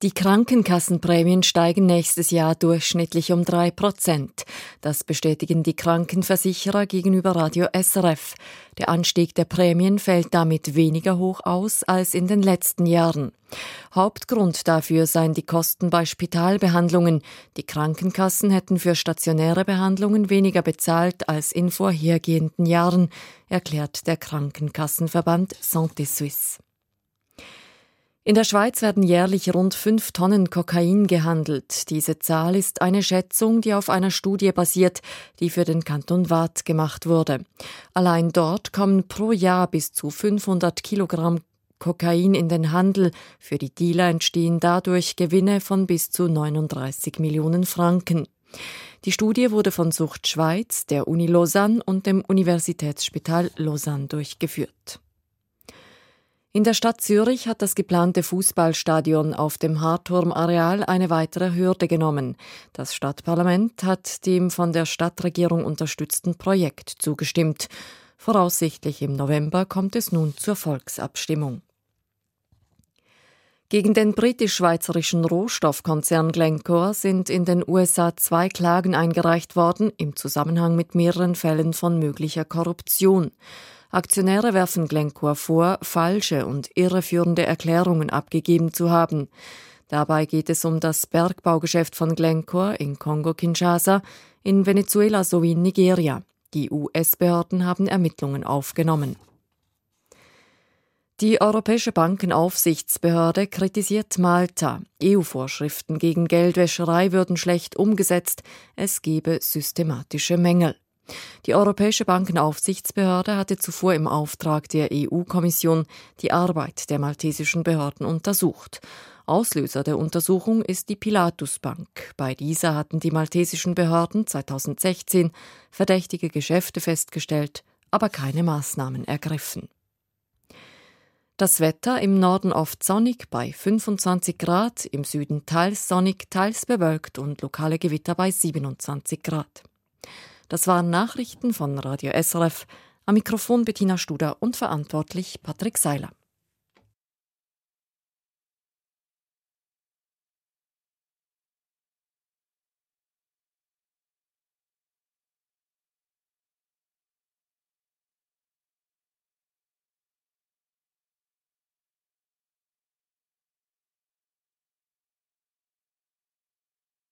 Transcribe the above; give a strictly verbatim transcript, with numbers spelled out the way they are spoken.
Die Krankenkassenprämien steigen nächstes Jahr durchschnittlich um drei Prozent. Das bestätigen die Krankenversicherer gegenüber Radio S R F. Der Anstieg der Prämien fällt damit weniger hoch aus als in den letzten Jahren. Hauptgrund dafür seien die Kosten bei Spitalbehandlungen. Die Krankenkassen hätten für stationäre Behandlungen weniger bezahlt als in vorhergehenden Jahren, erklärt der Krankenkassenverband Santé Suisse. In der Schweiz werden jährlich rund fünf Tonnen Kokain gehandelt. Diese Zahl ist eine Schätzung, die auf einer Studie basiert, die für den Kanton Waadt gemacht wurde. Allein dort kommen pro Jahr bis zu fünfhundert Kilogramm Kokain in den Handel. Für die Dealer entstehen dadurch Gewinne von bis zu neununddreißig Millionen Franken. Die Studie wurde von Sucht Schweiz, der Uni Lausanne und dem Universitätsspital Lausanne durchgeführt. In der Stadt Zürich hat das geplante Fußballstadion auf dem Hartturm-Areal eine weitere Hürde genommen. Das Stadtparlament hat dem von der Stadtregierung unterstützten Projekt zugestimmt. Voraussichtlich im November kommt es nun zur Volksabstimmung. Gegen den britisch-schweizerischen Rohstoffkonzern Glencore sind in den U S A zwei Klagen eingereicht worden im Zusammenhang mit mehreren Fällen von möglicher Korruption. Aktionäre werfen Glencore vor, falsche und irreführende Erklärungen abgegeben zu haben. Dabei geht es um das Bergbaugeschäft von Glencore in Kongo-Kinshasa, in Venezuela sowie in Nigeria. Die U S-Behörden haben Ermittlungen aufgenommen. Die Europäische Bankenaufsichtsbehörde kritisiert Malta. E U-Vorschriften gegen Geldwäscherei würden schlecht umgesetzt, es gebe systematische Mängel. Die Europäische Bankenaufsichtsbehörde hatte zuvor im Auftrag der E U-Kommission die Arbeit der maltesischen Behörden untersucht. Auslöser der Untersuchung ist die Pilatus Bank. Bei dieser hatten die maltesischen Behörden zweitausendsechzehn verdächtige Geschäfte festgestellt, aber keine Maßnahmen ergriffen. Das Wetter: im Norden oft sonnig bei fünfundzwanzig Grad, im Süden teils sonnig, teils bewölkt und lokale Gewitter bei siebenundzwanzig Grad. Das waren Nachrichten von Radio S R F. Am Mikrofon Bettina Studer und verantwortlich Patrick Seiler.